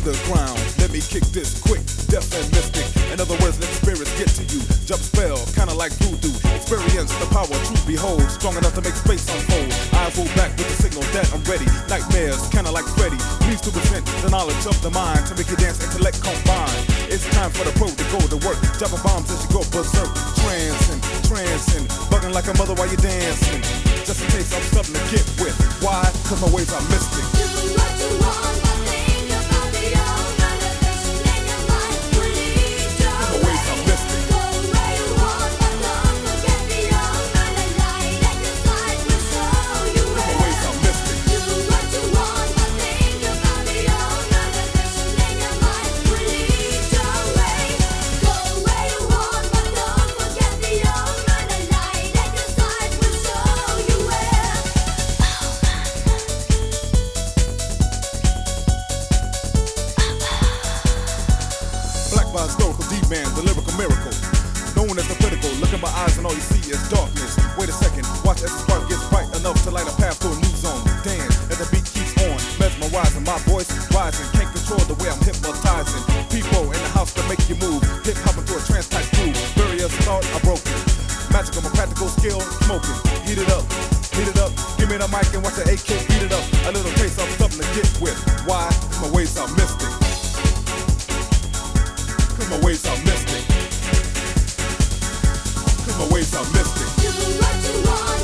the ground. Let me kick this quick, deaf and mystic. In other words, let spirits get to you. Jump spell, kinda like voodoo. Experience the power to behold, strong enough to make space unfold. Eyes roll back with the signal that I'm ready. Nightmares, kinda like Freddy. Please to present the knowledge of the mind to make your dance intellect combine. It's time for the pro to go to work. Dropping bombs as you go berserk. Trancing, bugging like a mother while you're dancing. Just in case I'm something to get with. Why? Cause my ways are mystic. Do what you want, but think about the old motivation in your mind. Please don't My ways are mystic. go where you want, but don't forget the old light at your side will show you My where. ways are mystic. Do what you want, but think about the old motivation in your mind. Please don't wait. Go where you want, but don't forget the old light at your side will show you where. Black by historical D-man, the lyrical miracle. Known as the critical, look in my eyes and all you see is darkness. Wait a second, watch as the spark gets bright enough to light a path to a new zone. Dance as the beat keeps on, mesmerizing, my voice rising. Can't control the way I'm hypnotizing. People in the house that make you move, hip hop into a trance type groove. Barriers thought are broken. Magical, my practical skill, smoking. Heat it up, give me the mic and watch the AK beat it up. A little taste of something to get with. Why? 'Cause my ways are mystic. 'Cause my ways are mystic. 'Cause my ways are mystic. Do what you want.